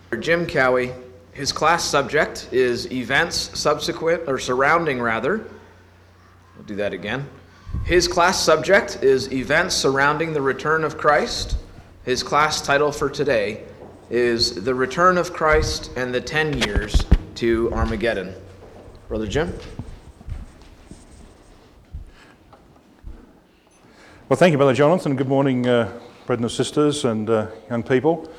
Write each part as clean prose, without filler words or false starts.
Jim Cowie. His class subject is events surrounding. We'll do that again. His class subject is events surrounding the return of Christ. His class title for today is The Return of Christ and the 10 Years to Armageddon. Brother Jim? Well, thank you, Brother Jonathan. Good morning, brethren and sisters and young people.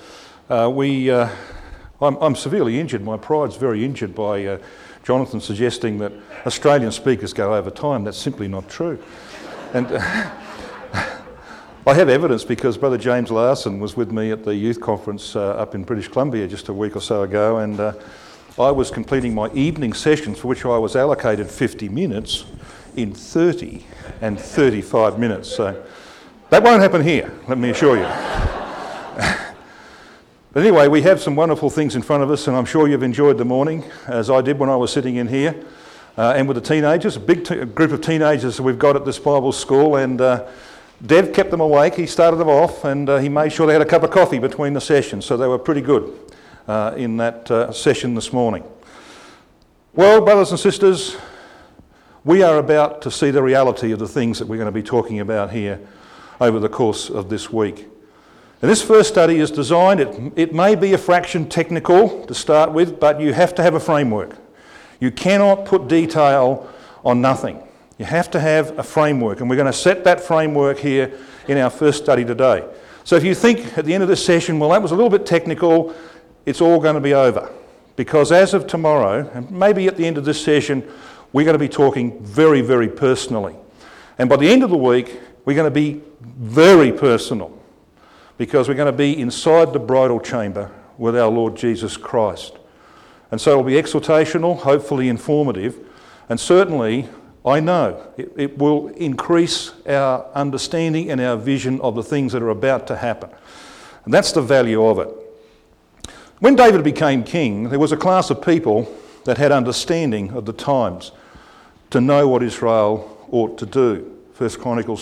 I'm severely injured. My pride's very injured by Jonathan suggesting that Australian speakers go over time. That's simply not true. And I have evidence because Brother James Larson was with me at the youth conference up in British Columbia just a week or so ago, and I was completing my evening sessions for which I was allocated 50 minutes in 30 and 35 minutes. So that won't happen here, let me assure you. But anyway, we have some wonderful things in front of us, and I'm sure you've enjoyed the morning, as I did when I was sitting in here, and with the teenagers, a big group of teenagers that we've got at this Bible school, and Dev kept them awake. He started them off, and he made sure they had a cup of coffee between the sessions, so they were pretty good in that session this morning. Well, brothers and sisters, we are about to see the reality of the things that we're going to be talking about here over the course of this week. And this first study is designed, it may be a fraction technical to start with, but you have to have a framework. You cannot put detail on nothing. You have to have a framework, and we're going to set that framework here in our first study today. So if you think at the end of this session, well, that was a little bit technical, it's all going to be over. Because as of tomorrow, and maybe at the end of this session, we're going to be talking very, very personally. And by the end of the week, we're going to be very personal, because we're going to be inside the bridal chamber with our Lord Jesus Christ. And so it'll be exhortational, hopefully informative, and certainly, I know, it will increase our understanding and our vision of the things that are about to happen. And that's the value of it. When David became king, there was a class of people that had understanding of the times to know what Israel ought to do. 1 Chronicles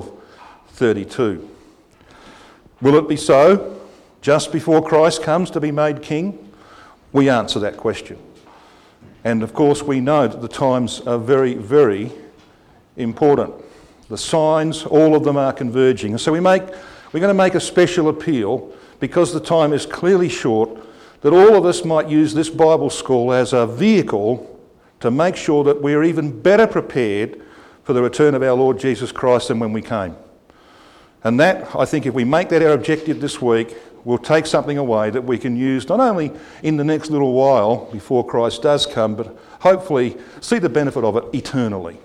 12:32. Will it be so just before Christ comes to be made king? We answer that question. And of course we know that the times are very, very important. The signs, all of them are converging. And so we're going to make a special appeal, because the time is clearly short, that all of us might use this Bible school as a vehicle to make sure that we're even better prepared for the return of our Lord Jesus Christ than when we came. And that, I think, if we make that our objective this week, we'll take something away that we can use not only in the next little while before Christ does come, but hopefully see the benefit of it eternally.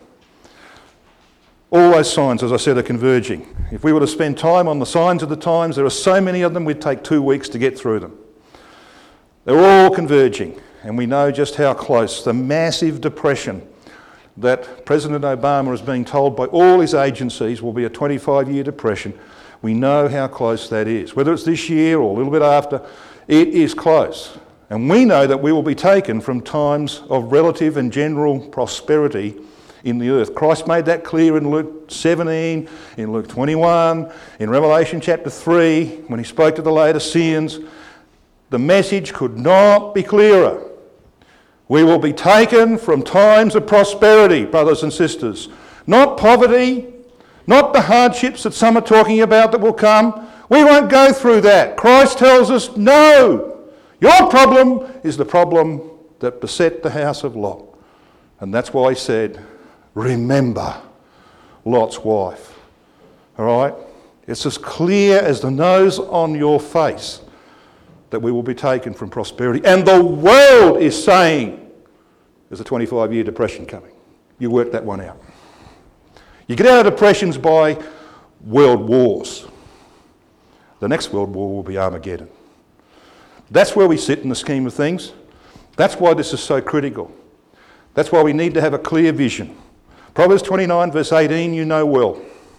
All those signs, as I said, are converging. If we were to spend time on the signs of the times, there are so many of them, we'd take 2 weeks to get through them. They're all converging, and we know just how close. The massive depression that President Obama is being told by all his agencies will be a 25-year depression. We know how close that is. Whether it's this year or a little bit after, it is close. And we know that we will be taken from times of relative and general prosperity in the earth. Christ made that clear in Luke 17, in Luke 21, in Revelation chapter 3, when he spoke to the Laodiceans. The message could not be clearer. We will be taken from times of prosperity, brothers and sisters. Not poverty, not the hardships that some are talking about that will come. We won't go through that. Christ tells us, no, your problem is the problem that beset the house of Lot. And that's why he said, remember Lot's wife. All right? It's as clear as the nose on your face that we will be taken from prosperity. And the world is saying there's a 25-year depression coming. You work that one out. You get out of depressions by world wars. The next world war will be Armageddon. That's where we sit in the scheme of things. That's why this is so critical. That's why we need to have a clear vision. Proverbs 29 verse 18 you know well.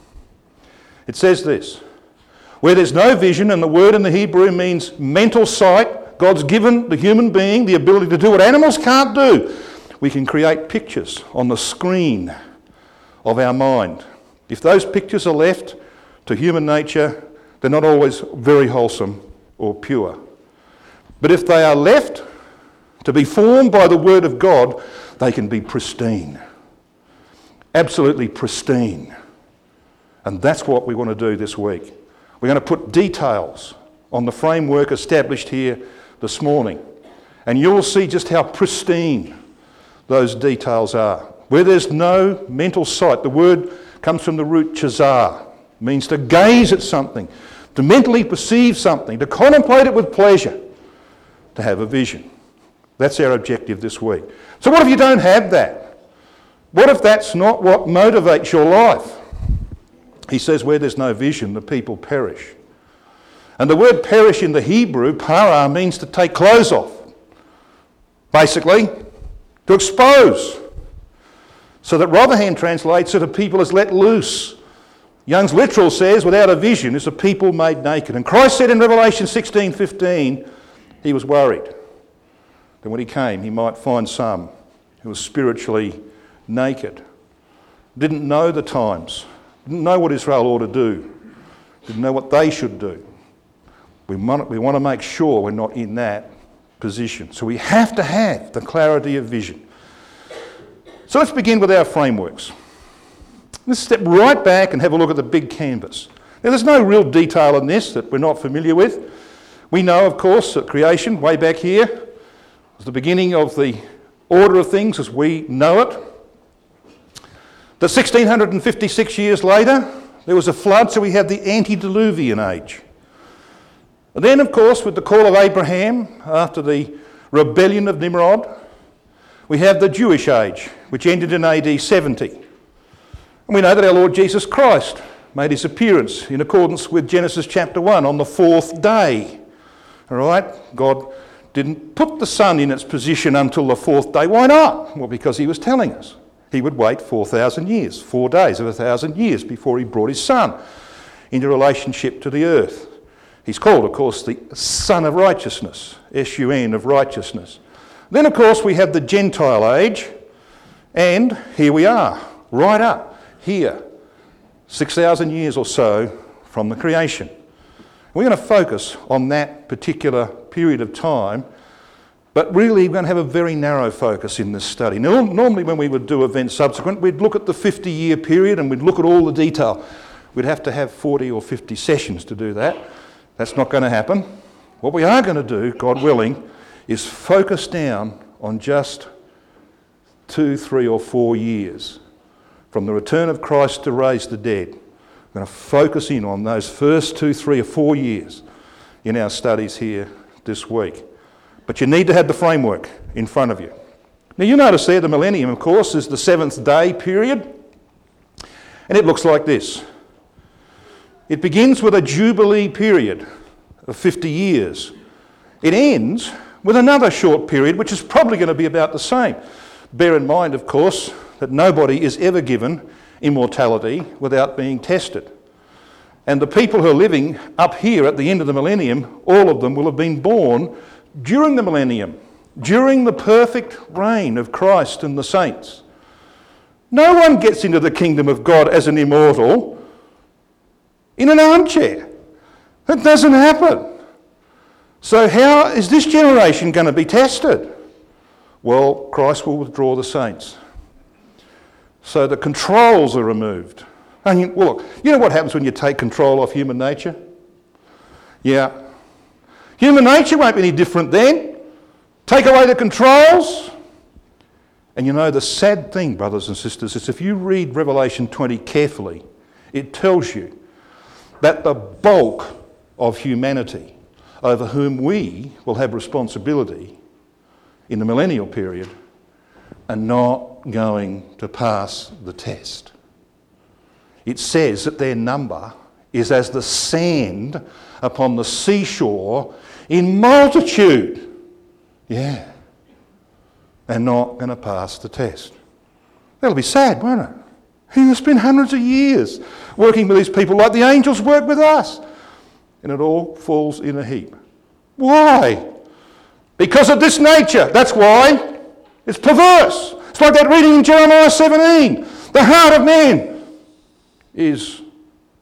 It says this, where there's no vision, and the word in the Hebrew means mental sight, God's given the human being the ability to do what animals can't do. We can create pictures on the screen of our mind. If those pictures are left to human nature, they're not always very wholesome or pure. But if they are left to be formed by the Word of God, they can be pristine. Absolutely pristine. And that's what we want to do this week. We're going to put details on the framework established here this morning. And you'll see just how pristine those details are. Where there's no mental sight, the word comes from the root chazar, means to gaze at something, to mentally perceive something, to contemplate it with pleasure, to have a vision. That's our objective this week. So what if you don't have that? What if that's not what motivates your life? He says, where there's no vision, the people perish. And the word perish in the Hebrew, para, means to take clothes off. Basically, to expose. So that Rotherham translates it, a people is let loose. Young's literal says, without a vision is a people made naked. And Christ said in Revelation 16:15, he was worried that when he came, he might find some who was spiritually naked. Didn't know the times. Didn't know what Israel ought to do. Didn't know what they should do. We want to make sure we're not in that position. So we have to have the clarity of vision. So let's begin with our frameworks. Let's step right back and have a look at the big canvas. Now there's no real detail in this that we're not familiar with. We know, of course, that creation, way back here, was the beginning of the order of things as we know it. That 1656 years later, there was a flood, so we had the antediluvian age. And then, of course, with the call of Abraham after the rebellion of Nimrod, we have the Jewish age, which ended in AD 70. And we know that our Lord Jesus Christ made his appearance in accordance with Genesis chapter 1 on the fourth day. All right? God didn't put the sun in its position until the fourth day. Why not? Well, because he was telling us he would wait 4,000 years, 4 days of 1,000 years before he brought his son into relationship to the earth. He's called, of course, the Son of Righteousness, S-U-N, of righteousness. Then, of course, we have the Gentile age, and here we are, right up here, 6,000 years or so from the creation. We're going to focus on that particular period of time, but really we're going to have a very narrow focus in this study. Now, normally when we would do events subsequent, we'd look at the 50-year period and we'd look at all the detail. We'd have to have 40 or 50 sessions to do that. That's not going to happen. What we are going to do, God willing, is focus down on just 2, 3 or 4 years from the return of Christ to raise the dead. We're going to focus in on those first 2, 3 or 4 years in our studies here this week. But you need to have the framework in front of you. Now you notice there the millennium, of course, is the seventh day period. And it looks like this. It begins with a jubilee period of 50 years. It ends with another short period, which is probably going to be about the same. Bear in mind, of course, that nobody is ever given immortality without being tested. And the people who are living up here at the end of the millennium, all of them will have been born during the millennium, during the perfect reign of Christ and the saints. No one gets into the kingdom of God as an immortal in an armchair. That doesn't happen. So how is this generation going to be tested? Well, Christ will withdraw the saints. So the controls are removed. And you know what happens when you take control off human nature? Yeah. Human nature won't be any different then. Take away the controls. And you know, the sad thing, brothers and sisters, is if you read Revelation 20 carefully, it tells you that the bulk of humanity over whom we will have responsibility in the millennial period are not going to pass the test. It says that their number is as the sand upon the seashore in multitude. Yeah. They're not going to pass the test. That'll be sad, won't it? You'll spend hundreds of years working with these people like the angels work with us. And it all falls in a heap. Why? Because of this nature. That's why. It's perverse. It's like that reading in Jeremiah 17. The heart of man is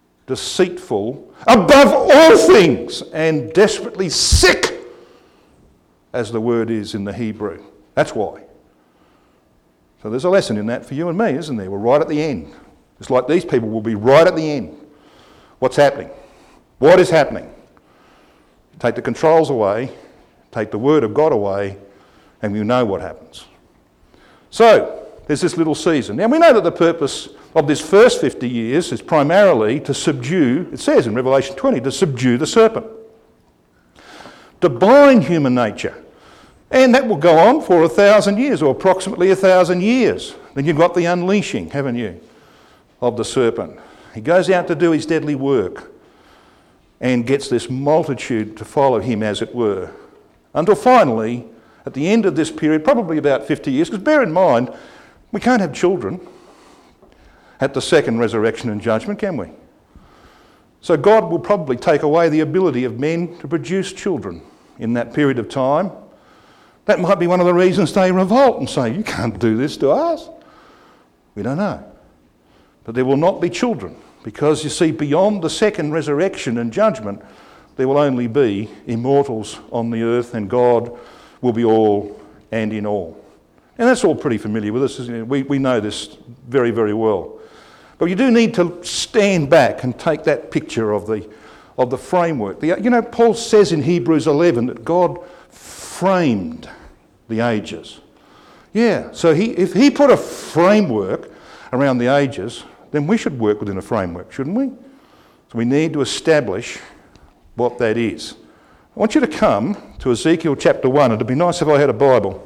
deceitful above all things and desperately sick. as the word is in the Hebrew. That's why. So there's a lesson in that for you and me, isn't there? We're right at the end. It's like these people will be right at the end. What's happening? What is happening? Take the controls away, take the word of God away, and you know what happens. So, there's this little season. Now, we know that the purpose of this first 50 years is primarily to subdue, it says in Revelation 20, to subdue the serpent, to bind human nature. And that will go on for 1,000 years, or approximately 1,000 years. Then you've got the unleashing, haven't you, of the serpent. He goes out to do his deadly work and gets this multitude to follow him, as it were, until finally, at the end of this period, probably about 50 years, because bear in mind, we can't have children at the second resurrection and judgment, can we? So God will probably take away the ability of men to produce children in that period of time. That might be one of the reasons they revolt and say, you can't do this to us. We don't know. But there will not be children, because you see, beyond the second resurrection and judgment, there will only be immortals on the earth, and God will be all and in all. And that's all pretty familiar with us, isn't it? We know this very, very well. But you do need to stand back and take that picture of the framework. Paul says in Hebrews 11 that God framed the ages. Yeah, so if he put a framework around the ages, then we should work within a framework, shouldn't we? So we need to establish what that is. I want you to come to Ezekiel chapter 1. It'd be nice if I had a Bible.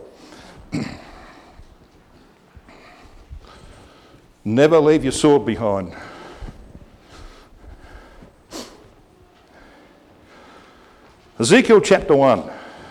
Never leave your sword behind. Ezekiel chapter 1.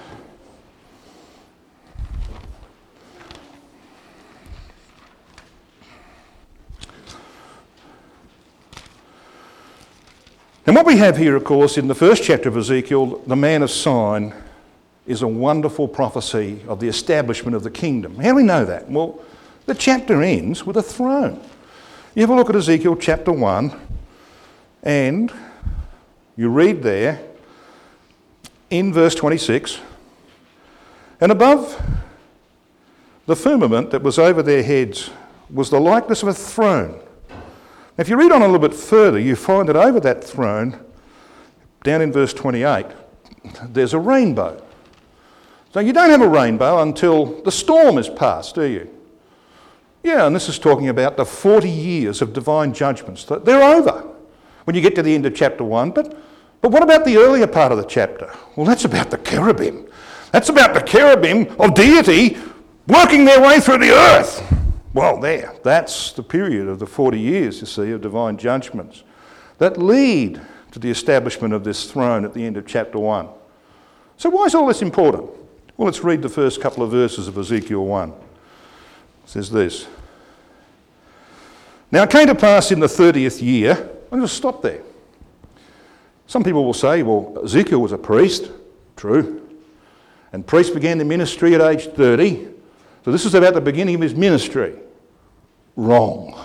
And what we have here, of course, in the first chapter of Ezekiel, the man of sign, is a wonderful prophecy of the establishment of the kingdom. How do we know that? Well, the chapter ends with a throne. You have a look at Ezekiel chapter 1, and you read there in verse 26, and above the firmament that was over their heads was the likeness of a throne. Now, if you read on a little bit further, you find that over that throne, down in verse 28, there's a rainbow. So you don't have a rainbow until the storm is past, do you? Yeah, and this is talking about the 40 years of divine judgments. They're over when you get to the end of chapter 1. But what about the earlier part of the chapter? Well, that's about the cherubim. That's about the cherubim of deity working their way through the earth. Well, that's the period of the 40 years, you see, of divine judgments that lead to the establishment of this throne at the end of chapter 1. So why is all this important? Well, let's read the first couple of verses of Ezekiel 1. It says this. Now it came to pass in the 30th year, I'm going to stop there. Some people will say, well, Ezekiel was a priest. True. And priests began their ministry at age 30. So this is about the beginning of his ministry. Wrong.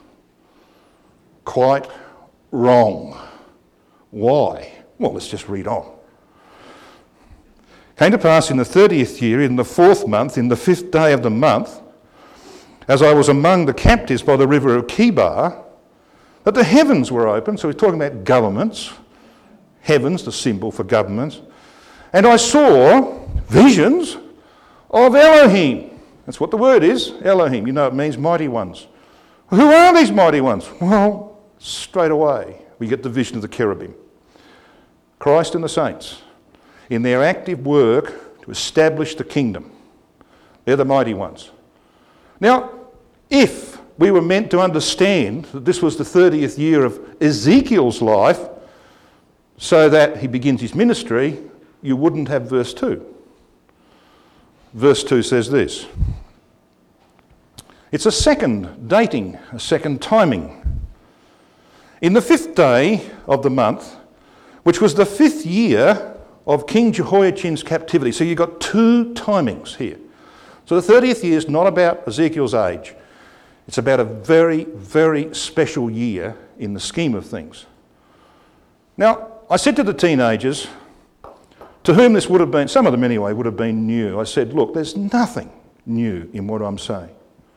Quite wrong. Why? Well, let's just read on. Came to pass in the 30th year, in the 4th month, in the 5th day of the month, as I was among the captives by the river of Chebar, that the heavens were open. So we're talking about governments. Heavens, the symbol for governments. And I saw visions of Elohim. That's what the word is, Elohim. You know it means mighty ones. Who are these mighty ones? Well, straight away we get the vision of the cherubim. Christ and the saints in their active work to establish the kingdom. They're the mighty ones. Now, if we were meant to understand that this was the 30th year of Ezekiel's life, so that he begins his ministry, you wouldn't have verse 2. Verse 2 says this. It's a second dating, a second timing. In the 5th day of the month, which was the 5th year of King Jehoiachin's captivity. So you've got two timings here. So the 30th year is not about Ezekiel's age. It's about a very, very special year in the scheme of things. Now, I said to the teenagers, to whom this would have been, some of them anyway, would have been new. I said, look, there's nothing new in what I'm saying.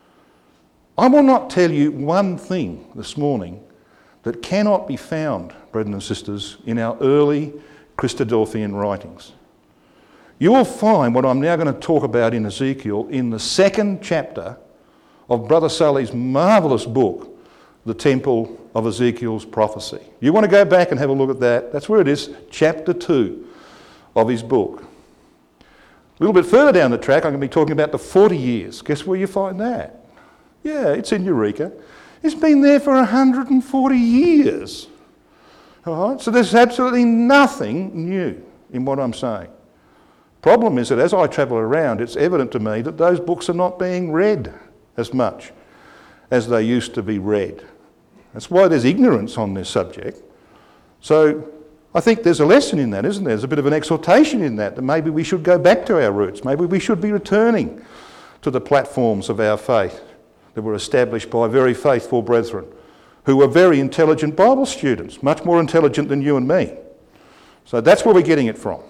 I will not tell you one thing this morning that cannot be found, brethren and sisters, in our early Christadelphian writings. You will find what I'm now going to talk about in Ezekiel in the second chapter of Brother Sully's marvellous book, The Temple of Ezekiel's Prophecy. You want to go back and have a look at that? That's where it is, chapter 2 of his book. A little bit further down the track, I'm going to be talking about the 40 years. Guess where you find that? Yeah, it's in Eureka. It's been there for 140 years. All right? So there's absolutely nothing new in what I'm saying. Problem is that as I travel around, it's evident to me that those books are not being read as much as they used to be read. That's why there's ignorance on this subject. So I think there's a lesson in that, isn't there? There's a bit of an exhortation in that maybe we should go back to our roots. Maybe we should be returning to the platforms of our faith that were established by very faithful brethren who were very intelligent Bible students, much more intelligent than you and me. So that's where we're getting it from.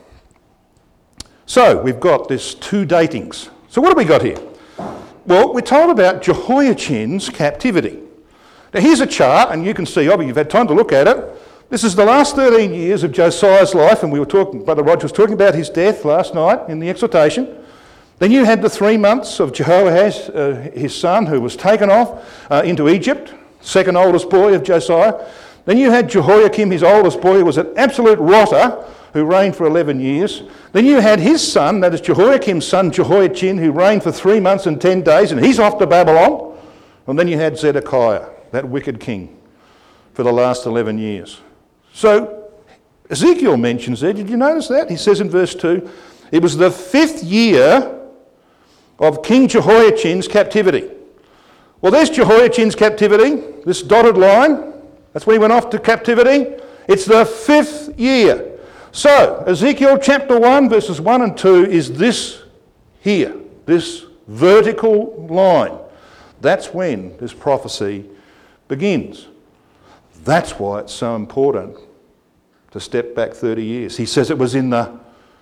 So we've got this two datings. So what have we got here? Well, we're told about Jehoiachin's captivity. Now here's a chart, and you can see, you've had time to look at it. This is the last 13 years of Josiah's life, and Brother Roger was talking about his death last night in the exhortation. Then you had the 3 months of Jehoahaz, his son, who was taken off into Egypt, second oldest boy of Josiah. Then you had Jehoiakim, his oldest boy, who was an absolute rotter, who reigned for 11 years. Then you had his son, that is Jehoiakim's son, Jehoiachin, who reigned for 3 months and 10 days, and he's off to Babylon. And then you had Zedekiah, that wicked king, for the last 11 years. So Ezekiel mentions there, did you notice that? He says in verse 2, it was the 5th year of King Jehoiachin's captivity. Well, there's Jehoiachin's captivity, this dotted line. That's when he went off to captivity. It's the 5th year. So, Ezekiel chapter 1, verses 1 and 2 is this here, this vertical line. That's when this prophecy begins. That's why it's so important to step back 30 years. He says it was in the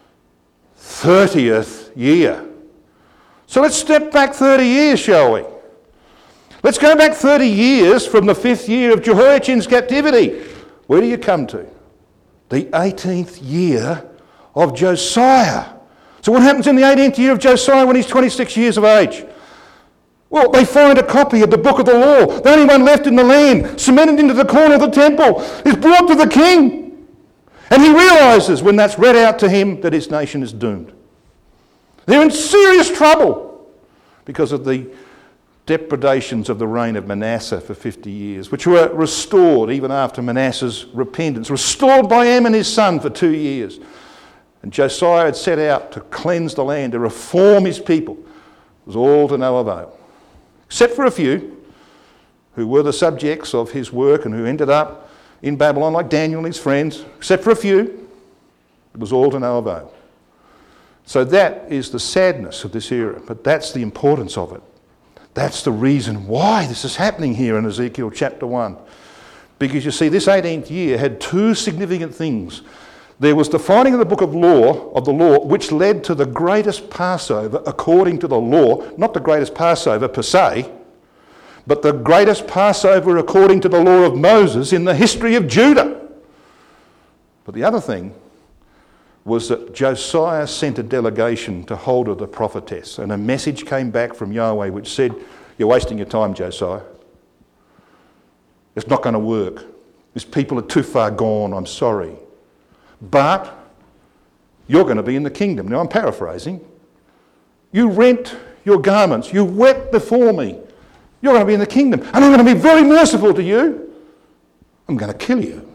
30th year. So let's step back 30 years, shall we? Let's go back 30 years from the 5th year of Jehoiachin's captivity. Where do you come to? The 18th year of Josiah. So what happens in the 18th year of Josiah when he's 26 years of age? Well, they find a copy of the book of the law, the only one left in the land, cemented into the corner of the temple, is brought to the king. And he realises when that's read out to him that his nation is doomed. They're in serious trouble because of the depredations of the reign of Manasseh for 50 years, which were restored even after Manasseh's repentance, restored by Amon his son for 2 years. And Josiah had set out to cleanse the land, to reform his people. It was all to no avail, except for a few who were the subjects of his work and who ended up in Babylon, like Daniel and his friends. Except for a few, it was all to no avail. So that is the sadness of this era, but that's the importance of it. That's the reason why this is happening here in Ezekiel chapter 1. Because you see, this 18th year had two significant things. There was the finding of the book of the law, which led to the greatest Passover according to the law, not the greatest Passover per se, but the greatest Passover according to the law of Moses in the history of Judah. But the other thing was that Josiah sent a delegation to Huldah the prophetess, and a message came back from Yahweh which said, you're wasting your time, Josiah. It's not going to work. These people are too far gone, I'm sorry. But you're going to be in the kingdom. Now I'm paraphrasing. You rent your garments, you wept before me. You're going to be in the kingdom, and I'm going to be very merciful to you. I'm going to kill you.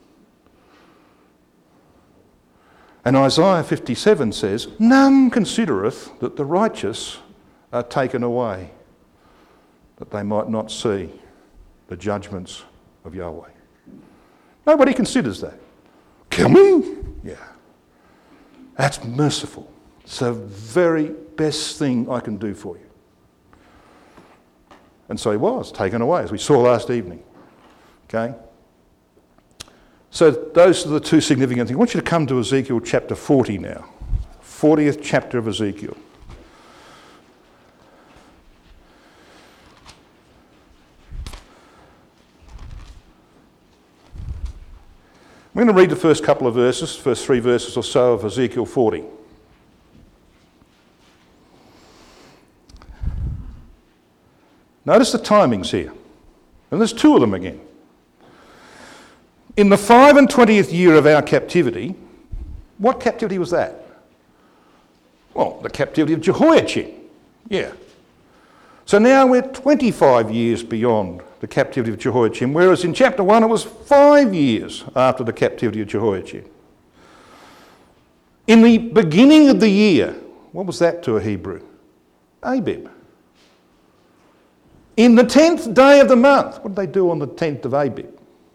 And Isaiah 57 says, none considereth that the righteous are taken away, that they might not see the judgments of Yahweh. Nobody considers that. Kill me? Yeah. That's merciful. It's the very best thing I can do for you. And so he was taken away, as we saw last evening. Okay? So those are the two significant things. I want you to come to Ezekiel chapter 40 now. 40th chapter of Ezekiel. I'm going to read the first couple of verses, first 3 verses or so of Ezekiel 40. Notice the timings here. And there's 2 of them again. In the 25th year of our captivity, what captivity was that? Well, the captivity of Jehoiachin. Yeah. So now we're 25 years beyond the captivity of Jehoiachin, whereas in chapter 1 it was 5 years after the captivity of Jehoiachin. In the beginning of the year, what was that to a Hebrew? Abib. In the 10th day of the month, what did they do on the 10th of Abib?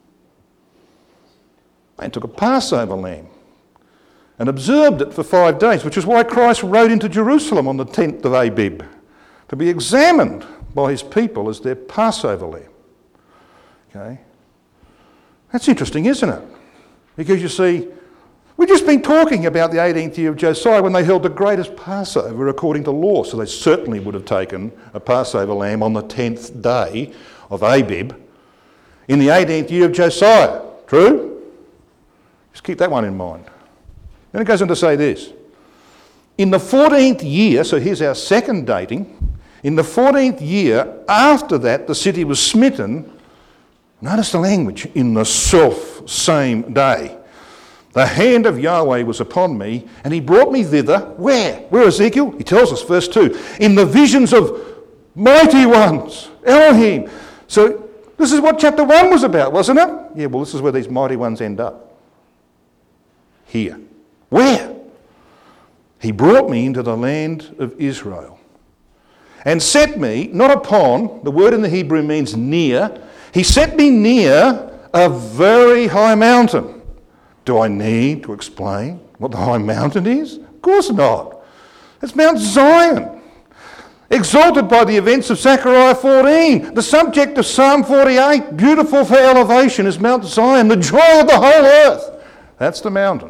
They took a Passover lamb and observed it for 5 days, which is why Christ rode into Jerusalem on the 10th of Abib, to be examined by his people as their Passover lamb. Okay? That's interesting, isn't it? Because you see, we've just been talking about the 18th year of Josiah when they held the greatest Passover according to law. So they certainly would have taken a Passover lamb on the 10th day of Abib in the 18th year of Josiah. True? Just keep that one in mind. Then it goes on to say this. In the 14th year, so here's our second dating, in the 14th year after that the city was smitten, notice the language, in the self-same day. The hand of Yahweh was upon me, and he brought me thither. Where? Where, Ezekiel? He tells us, verse 2, in the visions of mighty ones, Elohim. So this is what chapter 1 was about, wasn't it? Yeah, well, this is where these mighty ones end up. Here. Where? He brought me into the land of Israel and set me, not upon, the word in the Hebrew means near, he set me near a very high mountain. Do I need to explain what the high mountain is? Of course not. It's Mount Zion, exalted by the events of Zechariah 14. The subject of Psalm 48, beautiful for elevation, is Mount Zion, the joy of the whole earth. That's the mountain.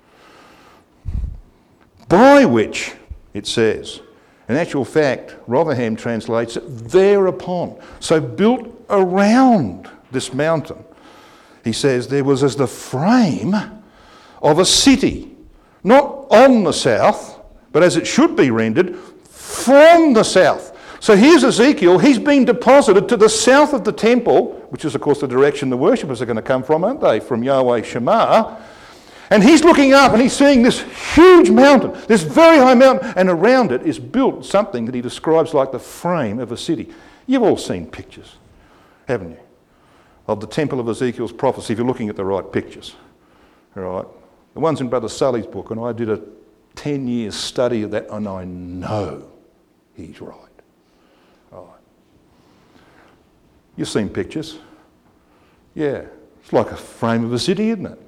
By which, it says, in actual fact, Rotherham translates it, thereupon. So built around this mountain, he says, there was as the frame of a city, not on the south, but as it should be rendered, from the south. So here's Ezekiel, he's been deposited to the south of the temple, which is of course the direction the worshippers are going to come from, aren't they? From Yahweh Shammah. And he's looking up and he's seeing this huge mountain, this very high mountain, and around it is built something that he describes like the frame of a city. You've all seen pictures, haven't you, of the temple of Ezekiel's prophecy, if you're looking at the right pictures. All right? The ones in Brother Sully's book, and I did a 10-year study of that, and I know he's right. All right. You've seen pictures. Yeah, it's like a frame of a city, isn't it?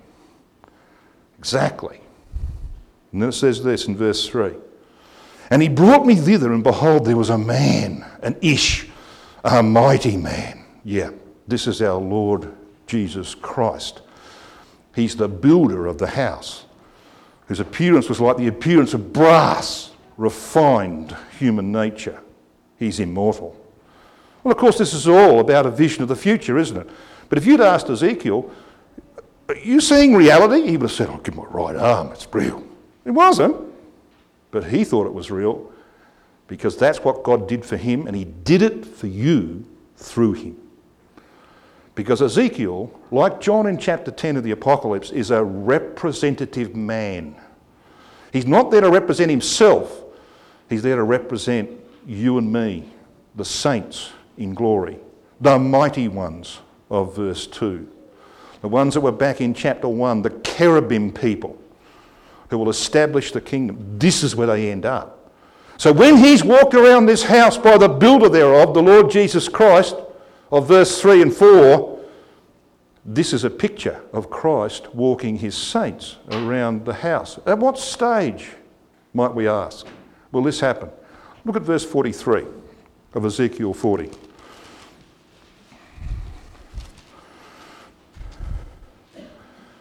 Exactly. And then it says this in verse 3. And he brought me thither, and behold, there was a man, an Ish, a mighty man. Yeah, this is our Lord Jesus Christ. He's the builder of the house, whose appearance was like the appearance of brass, refined human nature. He's immortal. Well, of course, this is all about a vision of the future, isn't it? But if you'd asked Ezekiel, are you seeing reality? He would have said, I'll give my right arm, it's real. It wasn't, but he thought it was real because that's what God did for him, and he did it for you through him. Because Ezekiel, like John in chapter 10 of the Apocalypse, is a representative man. He's not there to represent himself, he's there to represent you and me, the saints in glory, the mighty ones of verse 2. The ones that were back in chapter 1, the cherubim people who will establish the kingdom. This is where they end up. So when he's walked around this house by the builder thereof, the Lord Jesus Christ, of verse 3 and 4, this is a picture of Christ walking his saints around the house. At what stage, might we ask, will this happen? Look at verse 43 of Ezekiel 40.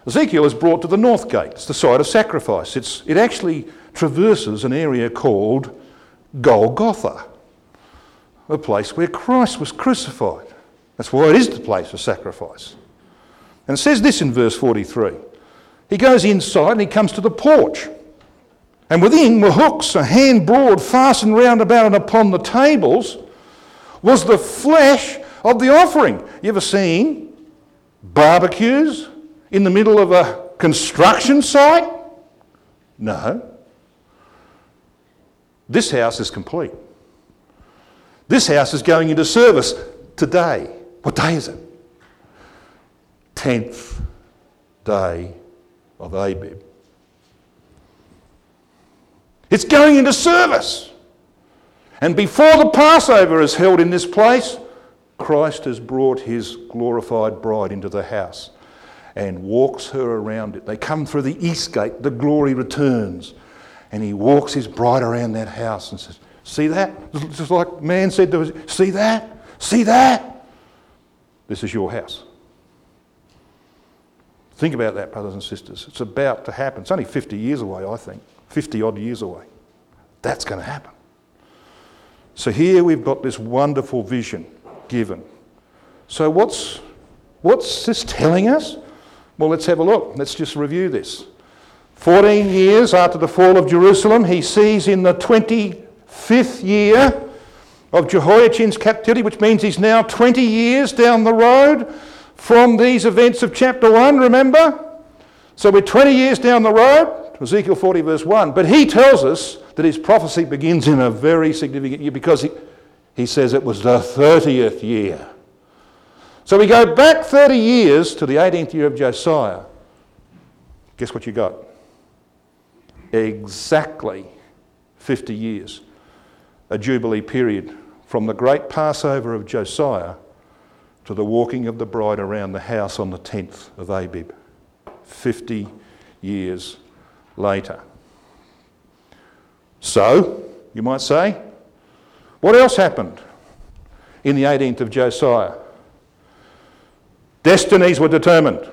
Ezekiel is brought to the north gate. It's the site of sacrifice. It actually traverses an area called Golgotha, the place where Christ was crucified. That's why it is the place of sacrifice. And it says this in verse 43. He goes inside and he comes to the porch. And within were hooks a hand broad fastened round about and upon the tables was the flesh of the offering. You ever seen barbecues in the middle of a construction site? No. This house is complete. This house is going into service today. What day is it? 10th day of Abib. It's going into service. And before the Passover is held in this place, Christ has brought his glorified bride into the house and walks her around it. They come through the east gate, the glory returns, and he walks his bride around that house and says, see that? Just like man said to us, see that? See that? This is your house. Think about that, brothers and sisters. It's about to happen. It's only 50 years away, I think. 50 odd years away. That's going to happen. So here we've got this wonderful vision given. So what's this telling us? Well, let's have a look. Let's just review this. 14 years after the fall of Jerusalem, he sees in the 25th year of Jehoiachin's captivity, which means he's now 20 years down the road from these events of chapter 1, remember? So we're 20 years down the road, Ezekiel 40 verse 1. But he tells us that his prophecy begins in a very significant year because he says it was the 30th year. So we go back 30 years to the 18th year of Josiah. Guess what you got? Exactly 50 years. A jubilee period from the great Passover of Josiah to the walking of the bride around the house on the 10th of Abib. 50 years later. So, you might say, what else happened in the 18th of Josiah? Destinies were determined.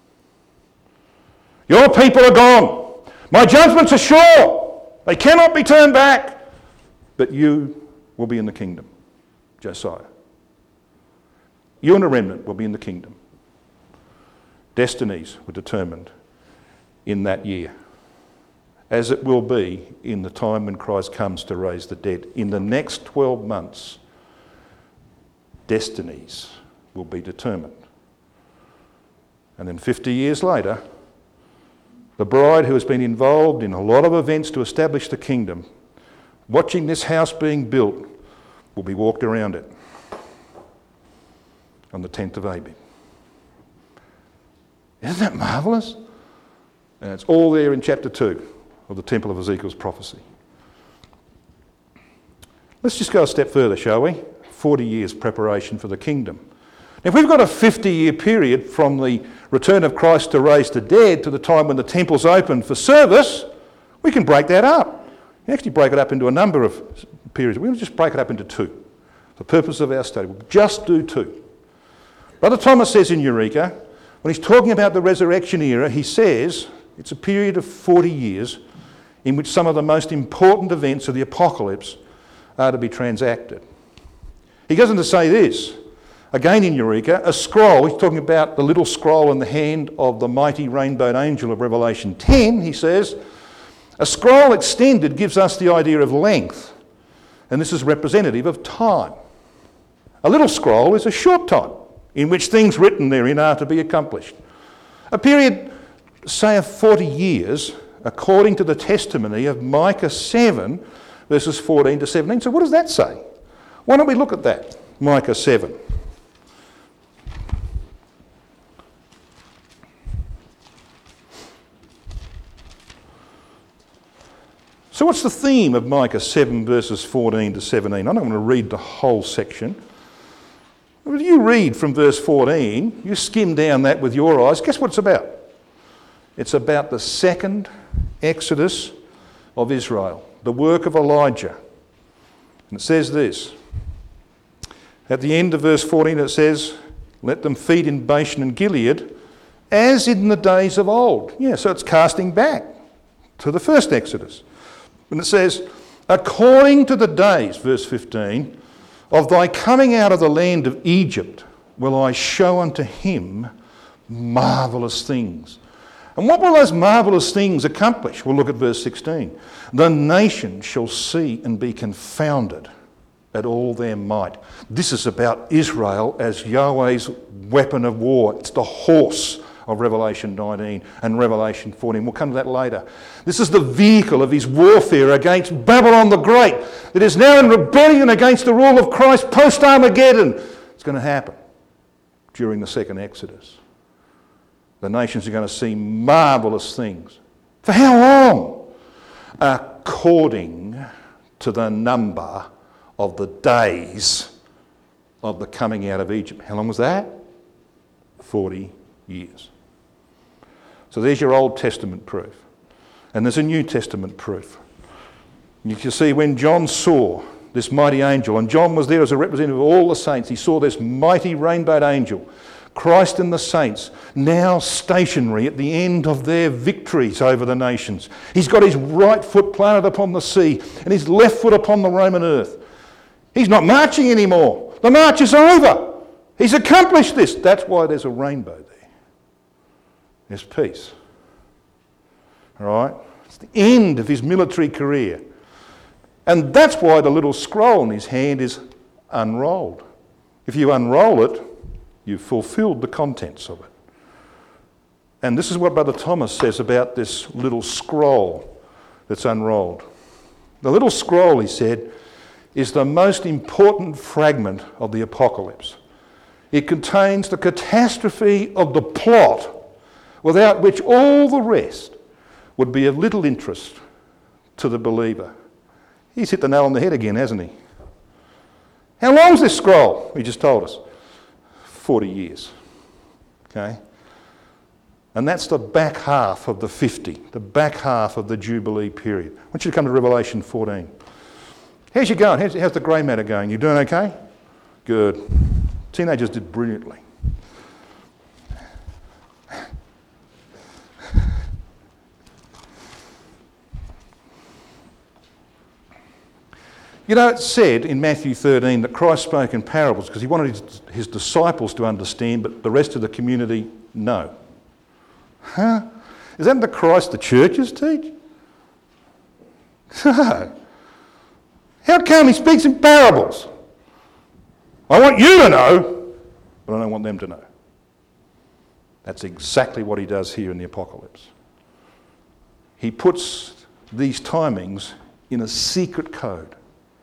Your people are gone. My judgments are sure. They cannot be turned back. But you will be in the kingdom, Josiah. You and a remnant will be in the kingdom. Destinies were determined in that year, as it will be in the time when Christ comes to raise the dead. In the next 12 months, destinies will be determined. And then 50 years later, the bride who has been involved in a lot of events to establish the kingdom, watching this house being built, will be walked around it on the 10th of Abib. Isn't that marvellous? And it's all there in chapter 2 of the Temple of Ezekiel's prophecy. Let's just go a step further, shall we? 40 years preparation for the kingdom. Now, if we've got a 50-year period from the return of Christ to raise the dead to the time when the temple's open for service, we can break that up. You can actually break it up into a number of periods. We're going to just break it up into 2. The purpose of our study, we'll just do 2. Brother Thomas says in Eureka, when he's talking about the resurrection era, he says it's a period of 40 years in which some of the most important events of the apocalypse are to be transacted. He goes on to say this, again in Eureka, a scroll, he's talking about the little scroll in the hand of the mighty rainbowed angel of Revelation 10, he says, a scroll extended gives us the idea of length, and this is representative of time. A little scroll is a short time in which things written therein are to be accomplished. A period, say, of 40 years, according to the testimony of Micah 7, verses 14 to 17. So what does that say? Why don't we look at that? Micah 7. So what's the theme of Micah 7 verses 14 to 17? I don't want to read the whole section. When you read from verse 14, you skim down that with your eyes, guess what it's about? It's about the second exodus of Israel, the work of Elijah. And it says this. At the end of verse 14 it says, let them feed in Bashan and Gilead as in the days of old. Yeah, so it's casting back to the first Exodus. And it says, according to the days, verse 15, of thy coming out of the land of Egypt will I show unto him marvellous things. And what will those marvellous things accomplish? We'll look at verse 16. The nation shall see and be confounded at all their might. This is about Israel as Yahweh's weapon of war. It's the horse of Revelation 19 and Revelation 14. We'll come to that later. This is the vehicle of his warfare against Babylon the Great that is now in rebellion against the rule of Christ post-Armageddon. It's going to happen during the second Exodus. The nations are going to see marvellous things. For how long? According to the number of the days of the coming out of Egypt. How long was that? 40 years. So there's your Old Testament proof. And there's a New Testament proof. You can see when John saw this mighty angel, and John was there as a representative of all the saints, he saw this mighty rainbowed angel, Christ and the saints, now stationary at the end of their victories over the nations. He's got his right foot planted upon the sea and his left foot upon the Roman earth. He's not marching anymore. The march is over. He's accomplished this. That's why there's a rainbow there. There's peace. All right? It's the end of his military career. And that's why the little scroll in his hand is unrolled. If you unroll it, you've fulfilled the contents of it. And this is what Brother Thomas says about this little scroll that's unrolled. The little scroll, he said, is the most important fragment of the apocalypse. It contains the catastrophe of the plot, without which all the rest would be of little interest to the believer. He's hit the nail on the head again, hasn't he? How long is this scroll? He just told us. 40 years. Okay? And that's the back half of the 50, the back half of the Jubilee period. I want you to come to Revelation 14. How's you going? How's the grey matter going? You doing okay? Good. Teenagers did brilliantly. You know, it's said in Matthew 13 that Christ spoke in parables because he wanted his disciples to understand, but the rest of the community, no. Huh? Is that the Christ the churches teach? No. How come he speaks in parables? I want you to know, but I don't want them to know. That's exactly what he does here in the Apocalypse. He puts these timings in a secret code.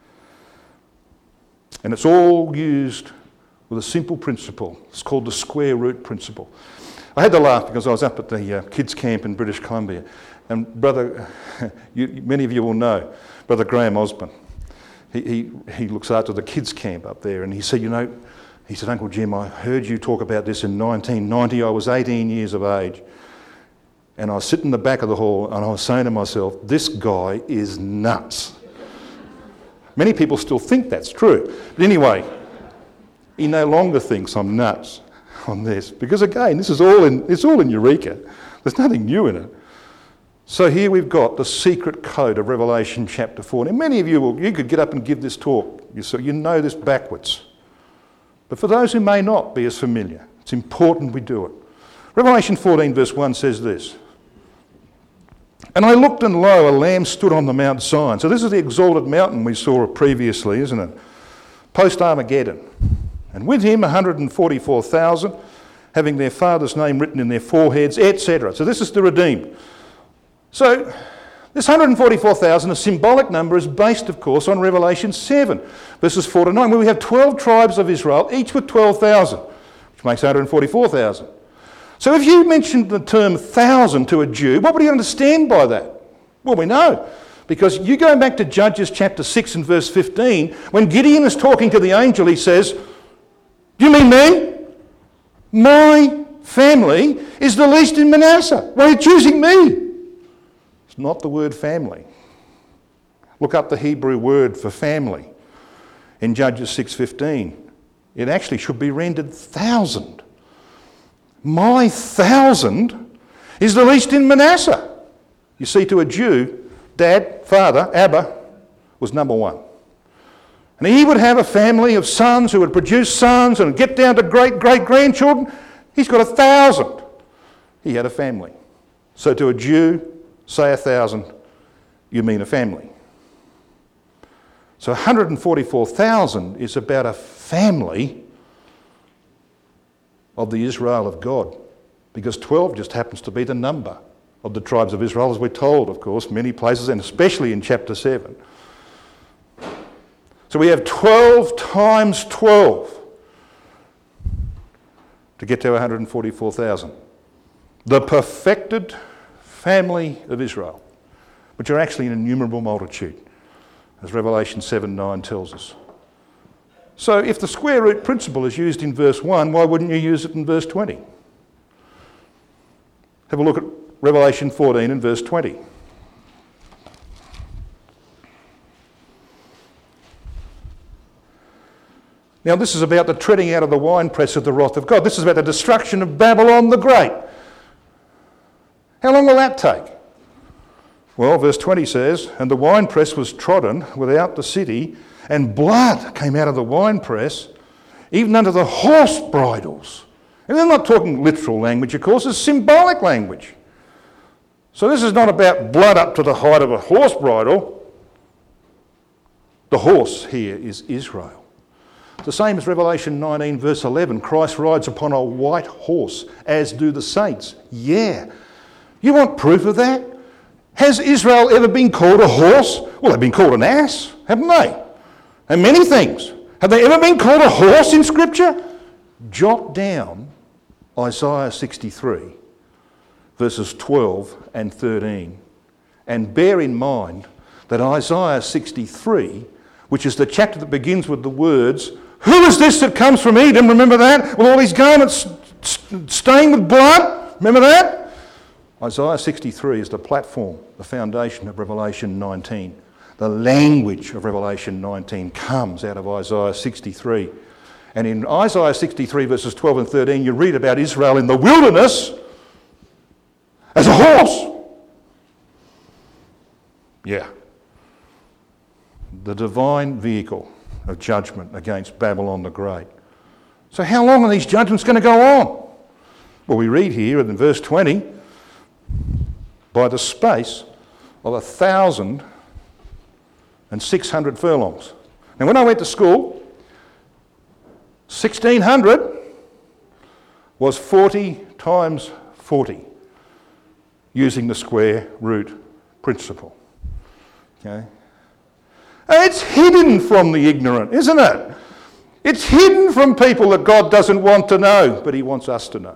And it's all used with a simple principle. It's called the square root principle. I had to laugh because I was up at the kids' camp in British Columbia, and many of you will know, Brother Graham Osborne. He looks after the kids' camp up there, and he said, Uncle Jim, I heard you talk about this in 1990. I was 18 years of age, and I was sitting in the back of the hall, and I was saying to myself, this guy is nuts. Many people still think that's true. But anyway, he no longer thinks I'm nuts on this. Because again, it's all in Eureka. There's nothing new in it. So here we've got the secret code of Revelation chapter 4. And many of you could get up and give this talk. You know this backwards. But for those who may not be as familiar, it's important we do it. Revelation 14 verse 1 says this. And I looked, and lo, a lamb stood on the Mount Zion. So this is the exalted mountain we saw previously, isn't it? Post-Armageddon. And with him 144,000, having their father's name written in their foreheads, etc. So this is the redeemed. So this 144,000, a symbolic number, is based, of course, on Revelation 7, verses 4 to 9, where we have 12 tribes of Israel, each with 12,000, which makes 144,000. So if you mentioned the term thousand to a Jew, what would he understand by that? Well, we know. Because you go back to Judges chapter 6 and verse 15, when Gideon is talking to the angel, he says, do you mean me? My family is the least in Manasseh. Why are you choosing me? It's not the word family. Look up the Hebrew word for family in Judges 6:15. It actually should be rendered thousand. My 1,000 is the least in Manasseh. You see, to a Jew, dad, father, Abba, was number one. And he would have a family of sons who would produce sons and get down to great-great-grandchildren. He's got 1,000. He had a family. So to a Jew, say 1,000, you mean a family. So 144,000 is about a family of the Israel of God, because 12 just happens to be the number of the tribes of Israel, as we're told, of course, many places, and especially in chapter 7. So we have 12 times 12 to get to 144,000. The perfected family of Israel, which are actually an innumerable multitude, as Revelation 7:9 tells us. So if the square root principle is used in verse 1, why wouldn't you use it in verse 20? Have a look at Revelation 14 and verse 20. Now this is about the treading out of the winepress of the wrath of God. This is about the destruction of Babylon the Great. How long will that take? Well, verse 20 says, and the winepress was trodden without the city, and blood came out of the winepress, even unto the horse bridles. And they're not talking literal language, of course, it's symbolic language. So this is not about blood up to the height of a horse bridle. The horse here is Israel. The same as Revelation 19 verse 11, Christ rides upon a white horse, as do the saints. Yeah. You want proof of that? Has Israel ever been called a horse? Well, they've been called an ass, haven't they? And many things. Have they ever been called a horse in Scripture? Jot down Isaiah 63, verses 12 and 13, and bear in mind that Isaiah 63, which is the chapter that begins with the words, who is this that comes from Edom? Remember that? With all his garments stained with blood? Remember that? Isaiah 63 is the platform, the foundation of Revelation 19. The language of Revelation 19 comes out of Isaiah 63. And in Isaiah 63 verses 12 and 13, you read about Israel in the wilderness as a horse. Yeah. The divine vehicle of judgment against Babylon the Great. So how long are these judgments going to go on? Well, we read here in verse 20, by the space of 1,600 furlongs. Now, when I went to school, 1,600 was 40 times 40, using the square root principle. Okay? It's hidden from the ignorant, isn't it? It's hidden from people that God doesn't want to know, but he wants us to know.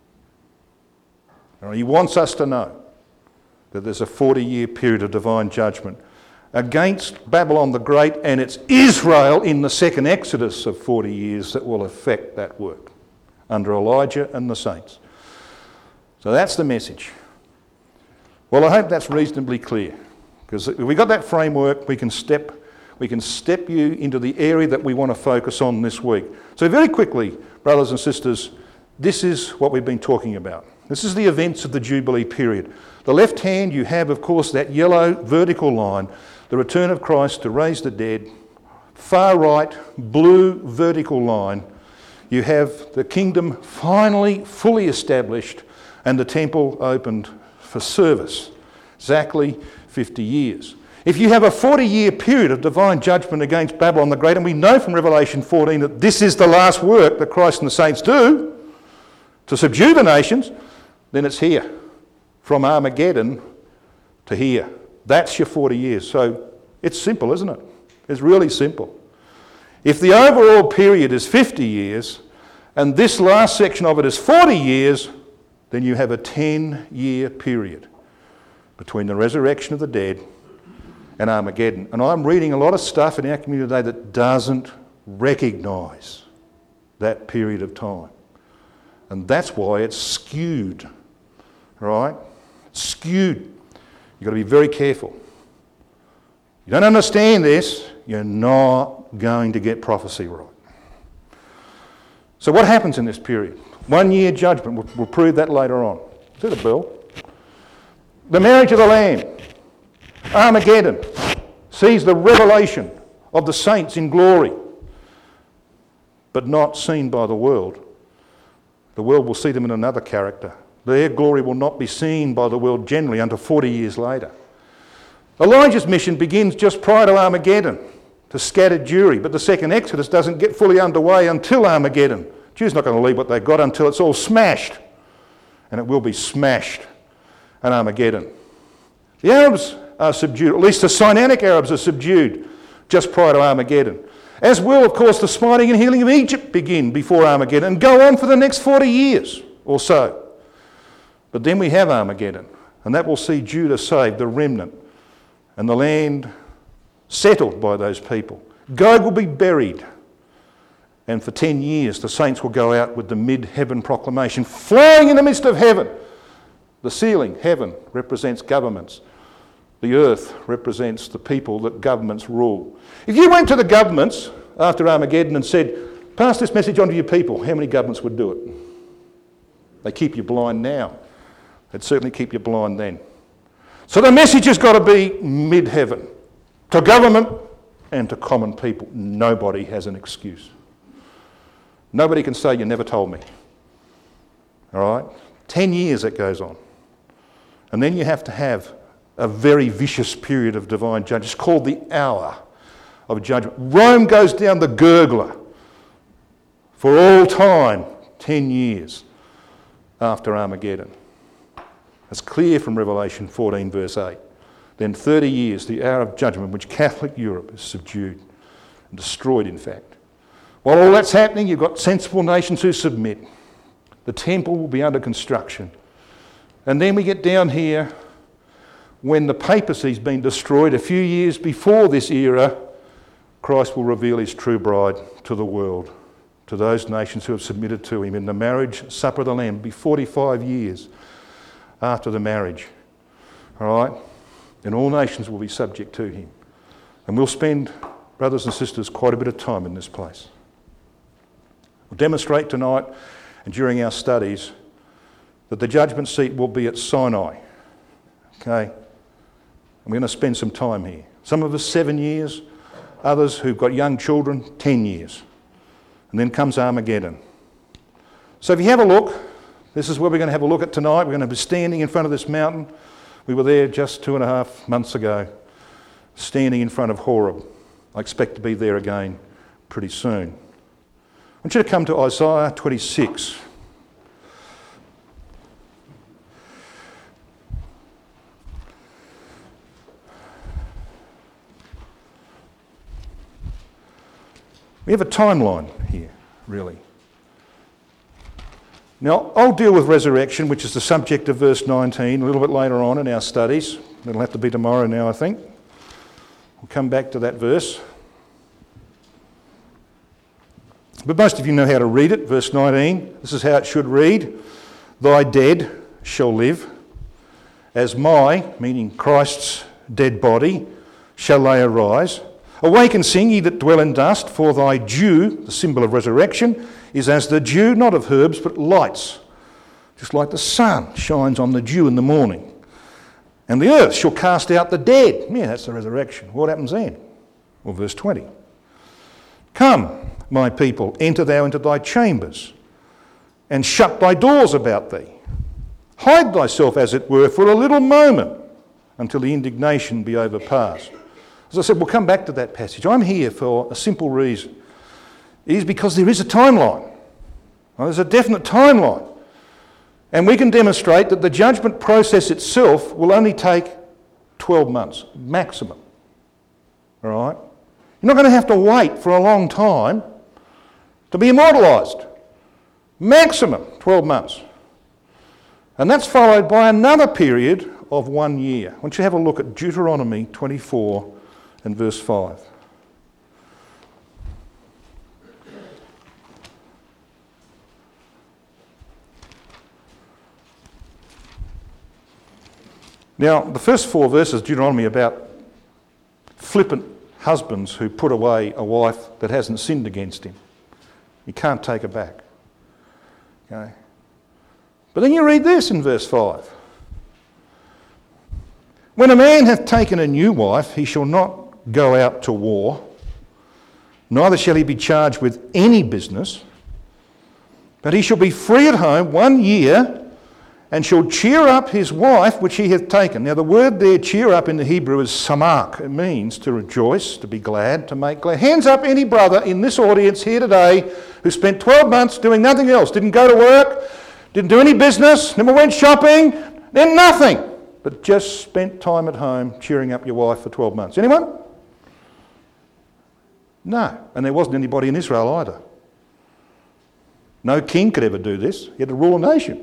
He wants us to know that there's a 40-year period of divine judgment against Babylon the Great, and it's Israel in the second Exodus of 40 years that will affect that work under Elijah and the saints. So that's the message. Well, I hope that's reasonably clear, because if we got that framework, we can step you into the area that we want to focus on this week. So very quickly, brothers and sisters, this is what we've been talking about. This is the events of the Jubilee period. The left hand, you have, of course, that yellow vertical line, the return of Christ to raise the dead. Far right, blue vertical line, you have the kingdom finally fully established and the temple opened for service. Exactly 50 years. If you have a 40-year period of divine judgment against Babylon the Great, and we know from Revelation 14 that this is the last work that Christ and the saints do to subdue the nations, then it's here. From Armageddon to here. That's your 40 years. So it's simple, isn't it? It's really simple. If the overall period is 50 years and this last section of it is 40 years, then you have a 10-year period between the resurrection of the dead and Armageddon. And I'm reading a lot of stuff in our community today that doesn't recognise that period of time. And that's why it's skewed, right? It's skewed. You've got to be very careful. You don't understand this, you're not going to get prophecy right. So what happens in this period? 1 year judgment. We'll prove that later on. Is that a bell? The marriage of the Lamb. Armageddon sees the revelation of the saints in glory, but not seen by the world. The world will see them in another character. Their glory will not be seen by the world generally until 40 years later. Elijah's mission begins just prior to Armageddon, to scatter Jewry, but the second Exodus doesn't get fully underway until Armageddon. Jew's not going to leave what they've got until it's all smashed, and it will be smashed at Armageddon. The Arabs are subdued, at least the Sinaitic Arabs are subdued just prior to Armageddon. As will, of course, the smiting and healing of Egypt begin before Armageddon and go on for the next 40 years or so. But then we have Armageddon, and that will see Judah saved, the remnant, and the land settled by those people. Gog will be buried, and for 10 years the saints will go out with the mid-heaven proclamation, flying in the midst of heaven. The ceiling, heaven, represents governments. The earth represents the people that governments rule. If you went to the governments after Armageddon and said, pass this message on to your people, how many governments would do it? They keep you blind now. They'd certainly keep you blind then. So the message has got to be mid-heaven, to government and to common people. Nobody has an excuse. Nobody can say, you never told me. All right? 10 years it goes on. And then you have to have a very vicious period of divine judgment. It's called the hour of judgment. Rome goes down the gurgler for all time, 10 years after Armageddon. It's clear from Revelation 14 verse 8. Then 30 years, the hour of judgment, which Catholic Europe is subdued and destroyed, in fact. While all that's happening, you've got sensible nations who submit. The temple will be under construction. And then we get down here when the papacy's been destroyed a few years before this era. Christ will reveal his true bride to the world, to those nations who have submitted to him in the marriage supper of the Lamb. It'll be 45 years after the marriage. All right? And all nations will be subject to him. And we'll spend, brothers and sisters, quite a bit of time in this place. We'll demonstrate tonight and during our studies that the judgment seat will be at Sinai. Okay? We're going to spend some time here. Some of us 7 years, others who've got young children 10 years. And then comes Armageddon. So if you have a look, this is where we're going to have a look at tonight. We're going to be standing in front of this mountain. We were there just 2.5 months ago, standing in front of Horeb. I expect to be there again pretty soon. I want you to come to Isaiah 26. We have a timeline here, really. Now, I'll deal with resurrection, which is the subject of verse 19, a little bit later on in our studies. It'll have to be tomorrow now, I think. We'll come back to that verse. But most of you know how to read it. Verse 19, this is how it should read. Thy dead shall live, as my, meaning Christ's dead body, shall they arise. Awake and sing, ye that dwell in dust, for thy dew, the symbol of resurrection, is as the dew, not of herbs, but lights, just like the sun shines on the dew in the morning. And the earth shall cast out the dead. Yeah, that's the resurrection. What happens then? Well, verse 20. Come, my people, enter thou into thy chambers, and shut thy doors about thee. Hide thyself, as it were, for a little moment, until the indignation be overpast. As I said, we'll come back to that passage. I'm here for a simple reason. It is because there is a timeline. Well, there's a definite timeline. And we can demonstrate that the judgment process itself will only take 12 months, maximum. All right? You're not going to have to wait for a long time to be immortalised. Maximum 12 months. And that's followed by another period of 1 year. I want you to have a look at Deuteronomy 24 and verse 5. Now, the first 4 verses of Deuteronomy are about flippant husbands who put away a wife that hasn't sinned against him. You can't take her back. Okay. But then you read this in verse 5. When a man hath taken a new wife, he shall not go out to war, neither shall he be charged with any business, but he shall be free at home 1 year, and shall cheer up his wife which he hath taken. Now the word there, cheer up, in the Hebrew is samak. It means to rejoice, to be glad, to make glad. Hands up any brother in this audience here today who spent 12 months doing nothing else, didn't go to work, didn't do any business, never went shopping, did nothing, but just spent time at home cheering up your wife for 12 months. Anyone? No. And there wasn't anybody in Israel either. No king could ever do this. He had to rule a nation.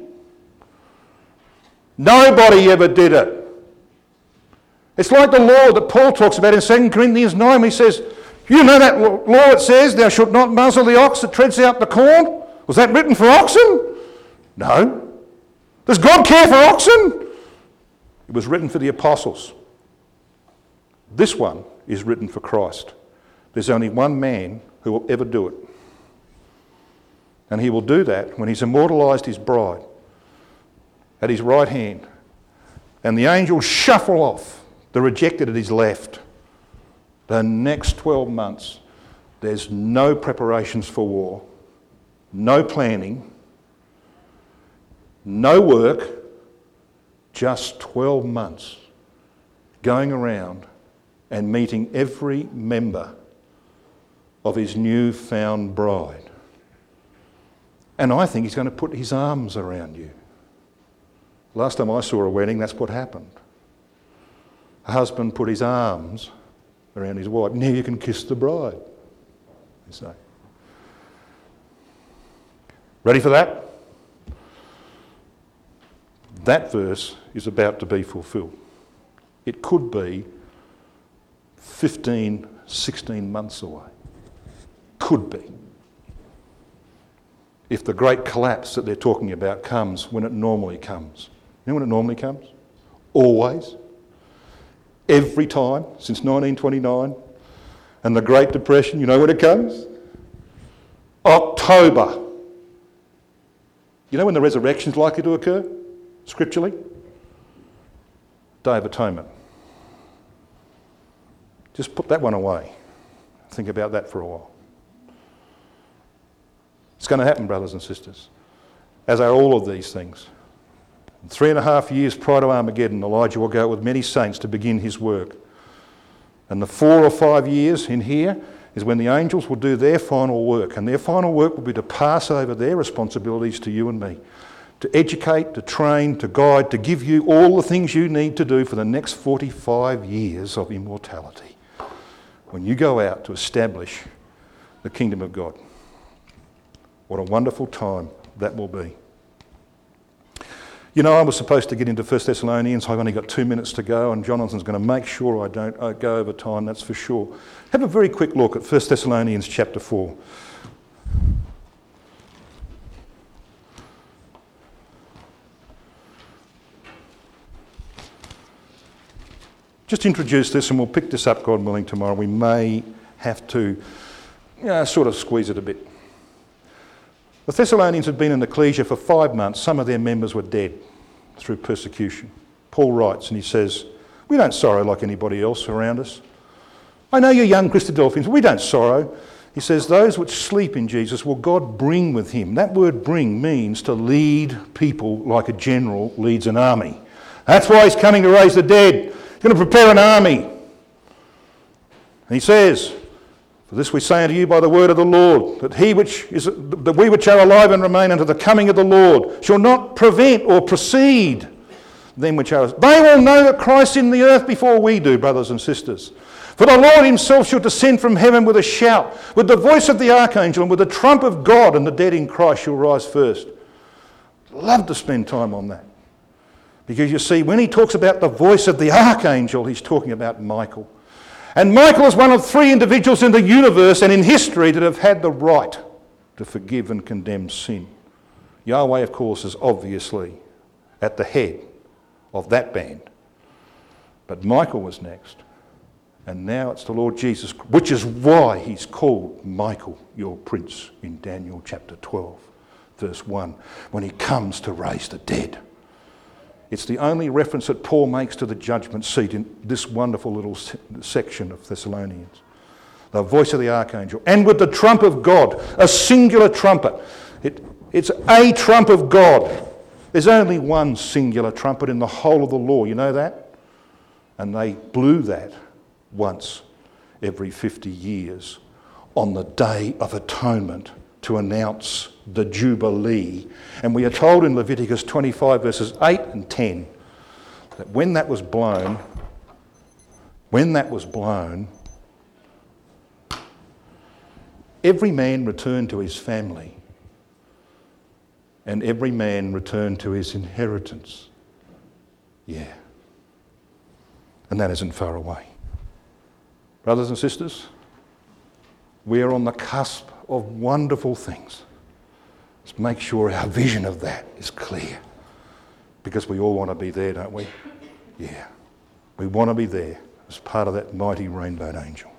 Nobody ever did it. It's like the law that Paul talks about in 2 Corinthians 9. He says, you know that law that says, thou shalt not muzzle the ox that treads out the corn? Was that written for oxen? No. Does God care for oxen? It was written for the apostles. This one is written for Christ. There's only one man who will ever do it. And he will do that when he's immortalised his bride at his right hand, and the angels shuffle off the rejected at his left. The next 12 months, there's no preparations for war, no planning, no work, just 12 months going around and meeting every member of his newfound bride. And I think he's going to put his arms around you. Last time I saw a wedding, that's what happened. A husband put his arms around his wife. Now you can kiss the bride, they say. Ready for that? That verse is about to be fulfilled. It could be 15, 16 months away. Could be. If the great collapse that they're talking about comes when it normally comes. You know when it normally comes? Always. Every time since 1929. And the Great Depression, you know when it comes? October. You know when the resurrection's likely to occur, scripturally? Day of Atonement. Just put that one away. Think about that for a while. It's going to happen, brothers and sisters, as are all of these things. 3.5 years prior to Armageddon, Elijah will go out with many saints to begin his work. And the 4 or 5 years in here is when the angels will do their final work. And their final work will be to pass over their responsibilities to you and me. To educate, to train, to guide, to give you all the things you need to do for the next 45 years of immortality. When you go out to establish the kingdom of God. What a wonderful time that will be. You know, I was supposed to get into 1 Thessalonians. I've only got 2 minutes to go, and Jonathan's going to make sure I don't go over time, that's for sure. Have a very quick look at 1 Thessalonians chapter 4. Just introduce this, and we'll pick this up, God willing, tomorrow. We may have to sort of squeeze it a bit. The Thessalonians had been in Ecclesia for 5 months. Some of their members were dead through persecution. Paul writes and he says, we don't sorrow like anybody else around us. I know you're young Christadelphians, but we don't sorrow. He says, those which sleep in Jesus will God bring with him. That word bring means to lead people like a general leads an army. That's why he's coming to raise the dead. He's going to prepare an army. And he says, for this we say unto you by the word of the Lord, that we which are alive and remain unto the coming of the Lord shall not prevent or precede them which are. They will know that Christ is in the earth before we do, brothers and sisters. For the Lord himself shall descend from heaven with a shout, with the voice of the archangel, and with the trump of God, and the dead in Christ shall rise first. Love to spend time on that. Because you see, when he talks about the voice of the archangel, he's talking about Michael. And Michael is one of 3 individuals in the universe and in history that have had the right to forgive and condemn sin. Yahweh, of course, is obviously at the head of that band. But Michael was next. And now it's the Lord Jesus, which is why he's called Michael, your prince, in Daniel chapter 12. verse 1, when he comes to raise the dead. It's the only reference that Paul makes to the judgment seat in this wonderful little section of Thessalonians. The voice of the archangel, and with the trump of God, a singular trumpet. It's a trump of God. There's only one singular trumpet in the whole of the law, you know that? And they blew that once every 50 years on the Day of Atonement to announce the Jubilee. And we are told in Leviticus 25 verses 8 and 10 that when that was blown, every man returned to his family and every man returned to his inheritance. Yeah. And that isn't far away. Brothers and sisters, we are on the cusp of wonderful things. Let's make sure our vision of that is clear, because we all want to be there, don't we? Yeah. We want to be there as part of that mighty rainbowed angel.